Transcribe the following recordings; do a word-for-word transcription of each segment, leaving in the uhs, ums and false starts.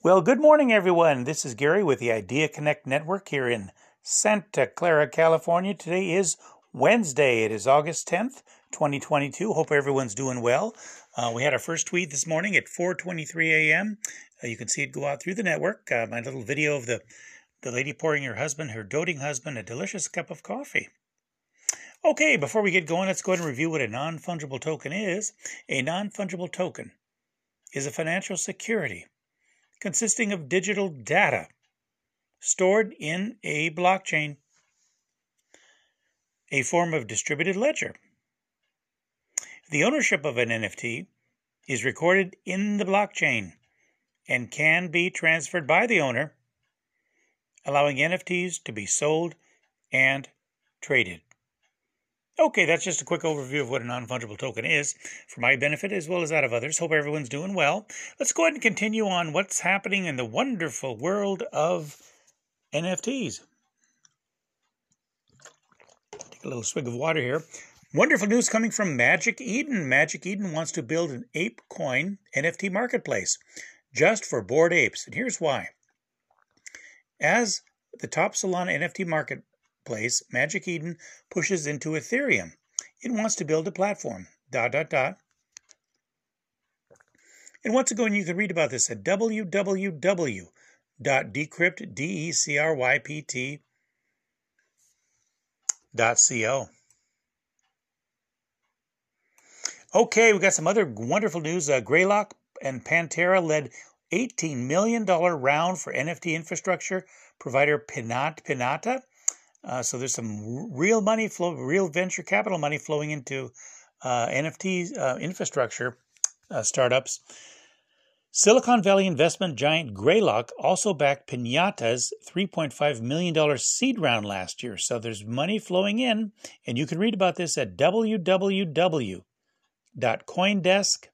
Well, good morning, everyone. This is Gary with the Idea Connect Network here in Santa Clara, California. Today is Wednesday. It is August tenth, twenty twenty-two. Hope everyone's doing well. Uh, we had our first tweet this morning at four twenty-three a m Uh, you can see it go out through the network. Uh, my little video of the, the lady pouring her husband, her doting husband, a delicious cup of coffee. Okay, before we get going, let's go ahead and review what a non-fungible token is. A non-fungible token is a financial security consisting of digital data stored in a blockchain, a form of distributed ledger. The ownership of an N F T is recorded in the blockchain and can be transferred by the owner, allowing N F Ts to be sold and traded. Okay, that's just a quick overview of what a non-fungible token is for my benefit as well as that of others. Hope everyone's doing well. Let's go ahead and continue on what's happening in the wonderful world of N F Ts. Take a little swig of water here. Wonderful news coming from Magic Eden. Magic Eden wants to build an ApeCoin N F T marketplace just for Bored Apes. And here's why. As the top Solana N F T market place, Magic Eden pushes into Ethereum. It wants to build a platform, dot, dot, dot. And once again, you can read about this at w w w dot decrypt, D E C R Y P T, dot co. Okay, we got some other wonderful news. Uh, Greylock and Pantera led eighteen million dollars round for N F T infrastructure provider Pinata. Pinata. Uh, so there's some real money flow, real venture capital money flowing into uh, N F T uh, infrastructure uh, startups. Silicon Valley investment giant Greylock also backed Pinata's three point five million dollars seed round last year. So there's money flowing in, and you can read about this at w w w dot coindesk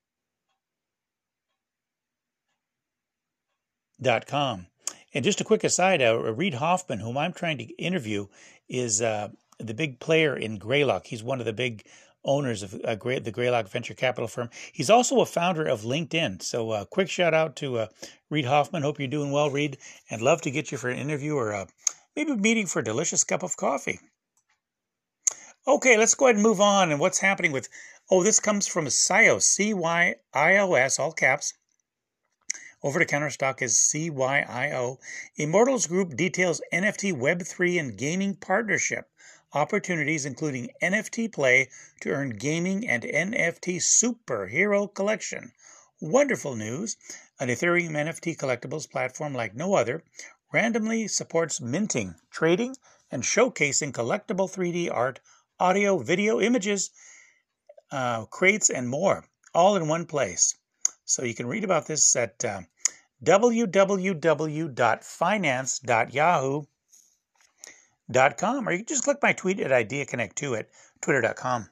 dot com. And just a quick aside, uh, Reid Hoffman, whom I'm trying to interview, is uh, the big player in Greylock. He's one of the big owners of uh, Grey, the Greylock venture capital firm. He's also a founder of LinkedIn. So uh, quick shout out to uh, Reid Hoffman. Hope you're doing well, Reid, and love to get you for an interview or uh, maybe a meeting for a delicious cup of coffee. Okay, let's go ahead and move on. And what's happening with, oh, this comes from Cyos, C Y I O S, all caps. Over-the-counter stock is C Y I O. Immortals Group details N F T Web three and gaming partnership opportunities, including N F T play to earn gaming and N F T superhero collection. Wonderful news. An Ethereum N F T collectibles platform like no other randomly supports minting, trading, and showcasing collectible three D art, audio, video, images, uh, crates, and more, all in one place. So you can read about this at uh, w w w dot finance dot yahoo dot com, or you can just click my tweet at Idea Connect two at twitter dot com.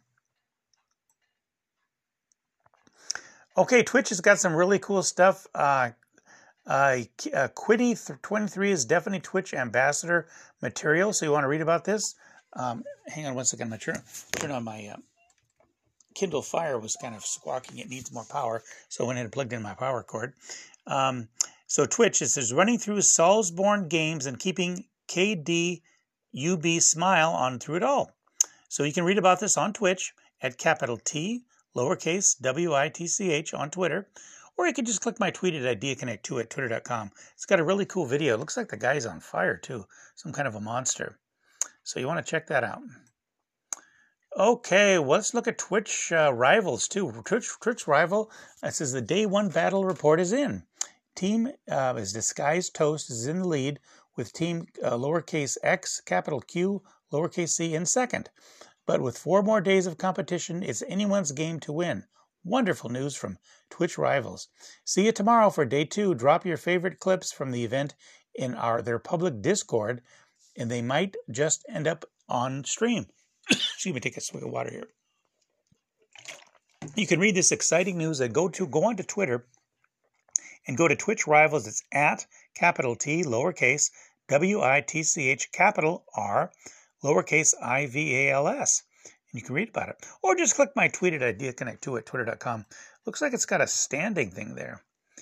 Okay, Twitch has got some really cool stuff. Uh, uh, uh, Quiddy twenty-three is definitely Twitch ambassador material, so you want to read about this. Um, hang on one second, I'm going to turn, turn on my... Uh, Kindle Fire was kind of squawking. It needs more power. So I went ahead and plugged in my power cord. Um, so Twitch, it says, running through Soulsborne games and keeping K D U B smile on through it all. So you can read about this on Twitch at capital T, lowercase W I T C H on Twitter. Or you can just click my tweet at Idea Connect two at twitter dot com. It's got a really cool video. It looks like the guy's on fire too. Some kind of a monster. So you want to check that out. Okay, well, let's look at Twitch uh, rivals too. Twitch, Twitch rival, it says the day one battle report is in. Team uh, is Disguised Toast is in the lead with team uh, lowercase x, capital Q, lowercase c in second. But with four more days of competition, it's anyone's game to win. Wonderful news from Twitch rivals. See you tomorrow for day two. Drop your favorite clips from the event in our their public Discord, and they might just end up on stream. Excuse me, take a swig of water here. You can read this exciting news and go to go on to Twitter and go to Twitch Rivals. It's at capital T, lowercase, W I T C H, capital R, lowercase I V A L S. And you can read about it. Or just click my tweet at Idea Connect two at twitter dot com. Looks like it's got a standing thing there.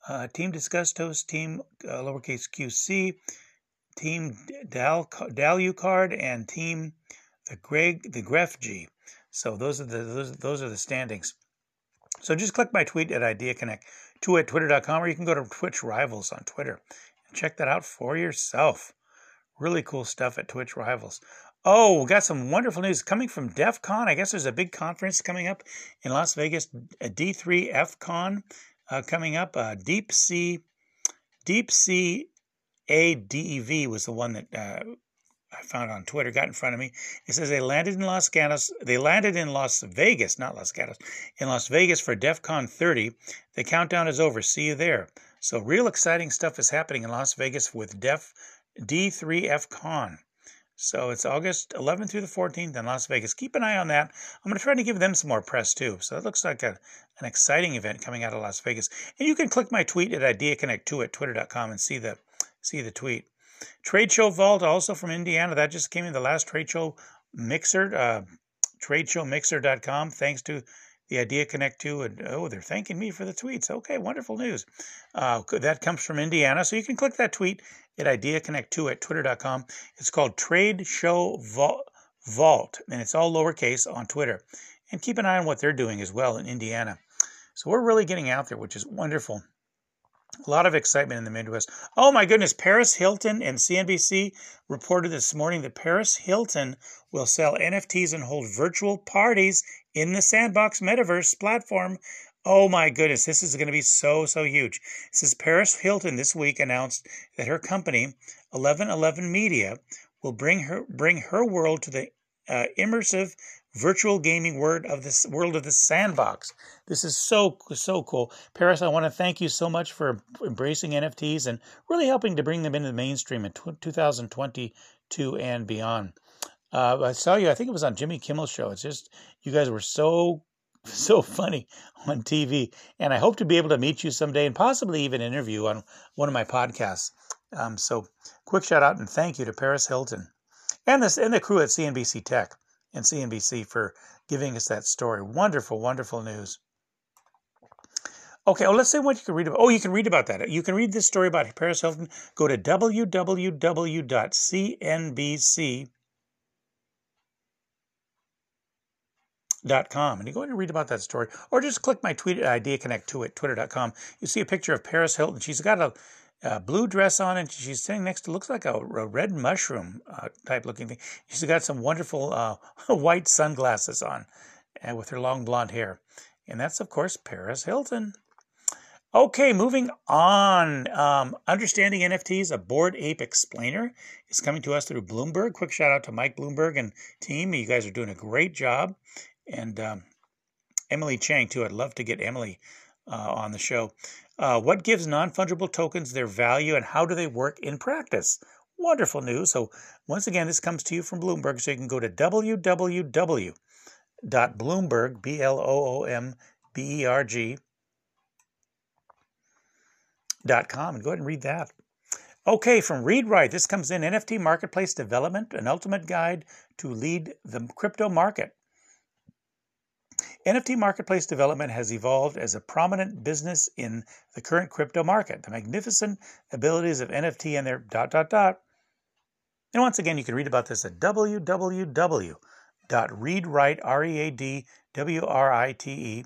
uh, Team Disgustos, Team uh, lowercase Q C, Team Dal Dalucard, and Team the Greg the Gref G. So those are the those, those are the standings. So just click my tweet at IdeaConnect two at twitter dot com, or you can go to Twitch Rivals on Twitter and check that out for yourself. Really cool stuff at Twitch Rivals. Oh, we got some wonderful news coming from DEF CON. I guess there's a big conference coming up in Las Vegas, a D three F CON uh, coming up. Uh, Deep Sea, Deep Sea A D E V was the one that uh, I found on Twitter, got in front of me. It says they landed in Los Gatos. They landed in Las Vegas, not Los Gatos, in Las Vegas for DEF CON thirty. The countdown is over. See you there. So real exciting stuff is happening in Las Vegas with Def D three F CON. So it's August eleventh through the fourteenth in Las Vegas. Keep an eye on that. I'm going to try to give them some more press too. So it looks like a, an exciting event coming out of Las Vegas. And you can click my tweet at IdeaConnect two at twitter dot com and see the see the tweet. Trade Show Vault, also from Indiana. That just came in, the last Trade Show Mixer, uh, trade show mixer dot com. Thanks to the IdeaConnect two. And, oh, they're thanking me for the tweets. Okay, wonderful news. Uh, that comes from Indiana. So you can click that tweet at IdeaConnect two at twitter dot com. It's called Trade Show Vault, and it's all lowercase on Twitter. And keep an eye on what they're doing as well in Indiana. So we're really getting out there, which is wonderful. A lot of excitement in the Midwest. Oh my goodness, Paris Hilton and C N B C reported this morning that Paris Hilton will sell N F Ts and hold virtual parties in the Sandbox Metaverse platform. Oh my goodness, this is going to be so, so huge. It says Paris Hilton this week announced that her company, eleven eleven Media, will bring her bring her world to the uh, immersive virtual gaming world of this world of the Sandbox. This is so, so cool. Paris, I want to thank you so much for embracing N F Ts and really helping to bring them into the mainstream in two thousand twenty-two and beyond. Uh, I saw you, I think it was on Jimmy Kimmel's show. It's just, you guys were so, so funny on T V. And I hope to be able to meet you someday and possibly even interview on one of my podcasts. Um, so quick shout out and thank you to Paris Hilton and, this, and the crew at C N B C Tech and C N B C for giving us that story. Wonderful, wonderful news. Okay, well, let's see what you can read about. Oh, you can read about that. You can read this story about Paris Hilton. Go to w w w dot c n b c dot com and you go ahead and read about that story. Or just click my tweet at IdeaConnect two at twitter dot com. You see a picture of Paris Hilton. She's got a A blue dress on, and she's sitting next to, looks like a, a red mushroom uh, type looking thing. She's got some wonderful uh, white sunglasses on uh, with her long blonde hair. And that's, of course, Paris Hilton. Okay, moving on. Um, Understanding N F Ts, a Bored Ape Explainer, is coming to us through Bloomberg. Quick shout out to Mike Bloomberg and team. You guys are doing a great job. And um, Emily Chang, too. I'd love to get Emily uh, on the show. Uh, what gives non-fungible tokens their value and how do they work in practice? Wonderful news. So once again, this comes to you from Bloomberg. So you can go to w w w dot bloomberg, B L O O M B E R G, dot com and go ahead and read that. Okay, from Read Write, this comes in N F T Marketplace Development, an ultimate guide to lead the crypto market. N F T marketplace development has evolved as a prominent business in the current crypto market. The magnificent abilities of N F T and their dot, dot, dot. And once again, you can read about this at w w w dot read write, R E A D W R I T E,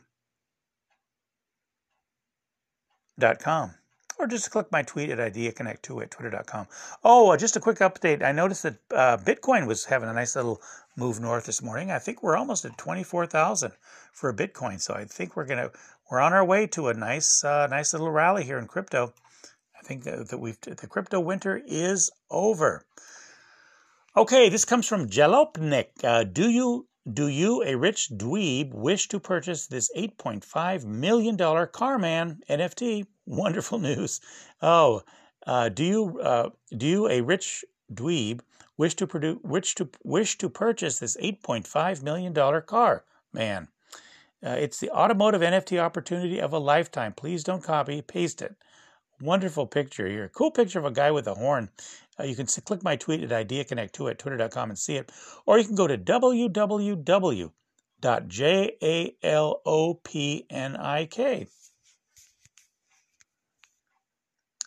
dot com. Or just click my tweet at IdeaConnect two at twitter dot com. Oh, just a quick update. I noticed that uh, Bitcoin was having a nice little move north this morning. I think we're almost at twenty-four thousand for a Bitcoin. So I think we're gonna we're on our way to a nice uh, nice little rally here in crypto. I think that, that we've the crypto winter is over. Okay, this comes from Jalopnik. Uh, do you do you, a rich dweeb, wish to purchase this eight point five million dollars Carman N F T? Wonderful news. Oh, uh, do you uh, do you, a rich dweeb, wish to produce wish to wish to purchase this eight point five million dollars car? Man, uh, it's the automotive N F T opportunity of a lifetime. Please don't copy, paste it. Wonderful picture here. Cool picture of a guy with a horn. Uh, you can click my tweet at IdeaConnect two at twitter dot com and see it. Or you can go to w w w dot jalopnik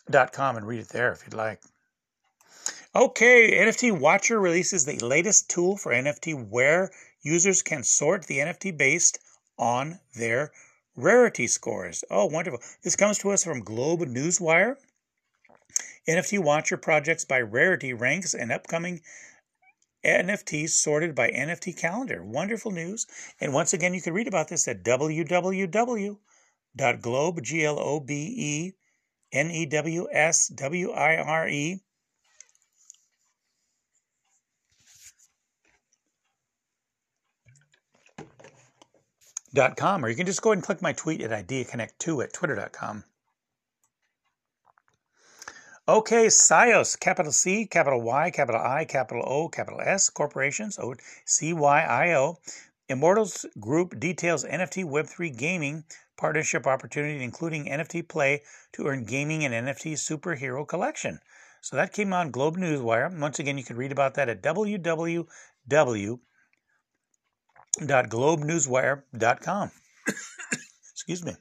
dot com and read it there if you'd like. Okay, N F T Watcher releases the latest tool for N F T where users can sort the N F T based on their rarity scores. Oh, wonderful. This comes to us from Globe Newswire. N F T Watcher projects by rarity ranks and upcoming N F Ts sorted by N F T calendar. Wonderful news. And once again, you can read about this at w w w dot globe, G L O B E N E W S W I R E, dot com, or you can just go ahead and click my tweet at idea connect two at twitter dot com. Okay, Cyos, capital C, capital Y, capital I, capital O, capital S, corporations, O C Y I O. Immortals Group details N F T Web three gaming partnership opportunity, including N F T play to earn gaming and N F T superhero collection. So that came on Globe Newswire. Once again, you can read about that at w w w dot globe newswire dot com. Excuse me.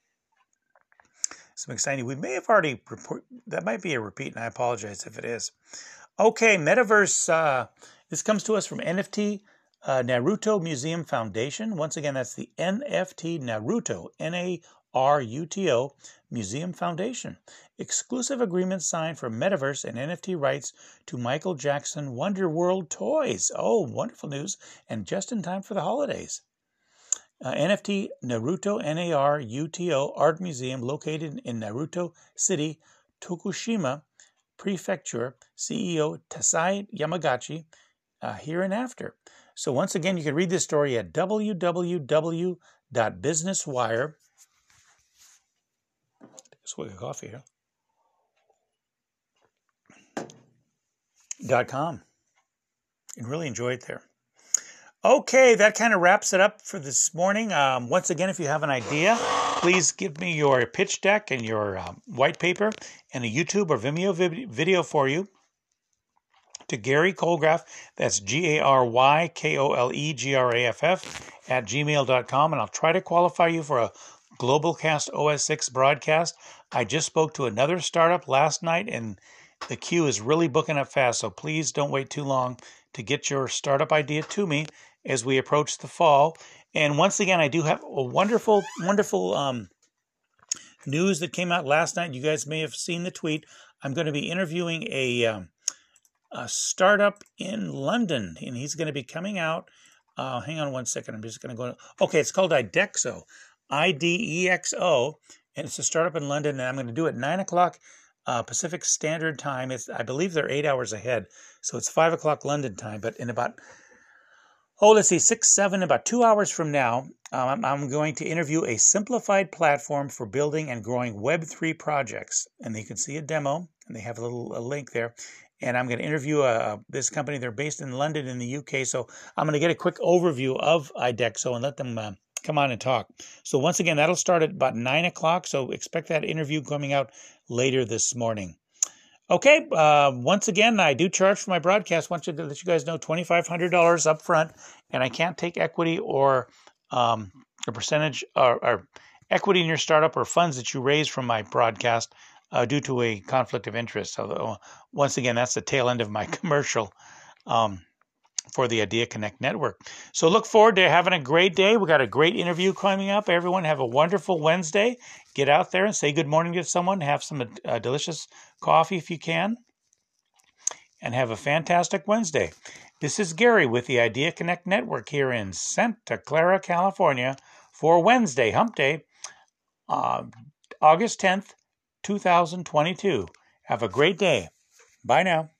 Some exciting. We may have already report. That might be a repeat, and I apologize if it is. Okay, Metaverse. Uh, this comes to us from N F T uh, Naruto Museum Foundation. Once again, that's the N F T Naruto, N A R U T O Museum Foundation. Exclusive agreement signed for Metaverse and N F T rights to Michael Jackson Wonder World toys. Oh, wonderful news! And just in time for the holidays. Uh, N F T Naruto, N A R U T O Art Museum located in Naruto City, Tokushima Prefecture, C E O Tasai Yamagachi, uh, hereinafter. So once again, you can read this story at w w w dot businesswire. Take a swig of coffee here. Dot com. And really enjoy it there. Okay, that kind of wraps it up for this morning. Um, once again, if you have an idea, please give me your pitch deck and your um, white paper and a YouTube or Vimeo video for you to Gary Kolegraff, that's G A R Y K O L E G R A F F, at gmail dot com, and I'll try to qualify you for a Globalcast O S six broadcast. I just spoke to another startup last night, and the queue is really booking up fast, so please don't wait too long to get your startup idea to me as we approach the fall. And once again, I do have a wonderful, wonderful um, news that came out last night. You guys may have seen the tweet. I'm going to be interviewing a, um, a startup in London, and he's going to be coming out. Uh, hang on one second. I'm just going to go. Okay, it's called IDEXO, I D E X O, and it's a startup in London, and I'm going to do it at nine o'clock uh, Pacific Standard Time. It's, I believe they're eight hours ahead, so it's five o'clock London time, but in about Oh, let's see, six, seven, about two hours from now, um, I'm going to interview a simplified platform for building and growing Web three projects. And you can see a demo, and they have a little a link there. And I'm going to interview uh, this company. They're based in London in the U K. So I'm going to get a quick overview of IDEXO and let them uh, come on and talk. So once again, that'll start at about nine o'clock. So expect that interview coming out later this morning. Okay, uh, once again, I do charge for my broadcast. I want to let you guys know twenty-five hundred dollars up front, and I can't take equity or um, a percentage or, or equity in your startup or funds that you raise from my broadcast uh, due to a conflict of interest. So uh, once again, that's the tail end of my commercial um, for the Idea Connect Network. So look forward to having a great day. We got a great interview coming up. Everyone have a wonderful Wednesday. Get out there and say good morning to someone. Have some uh, delicious coffee if you can. And have a fantastic Wednesday. This is Gary with the Idea Connect Network here in Santa Clara, California for Wednesday, Hump Day, uh, August tenth, two thousand twenty-two. Have a great day. Bye now.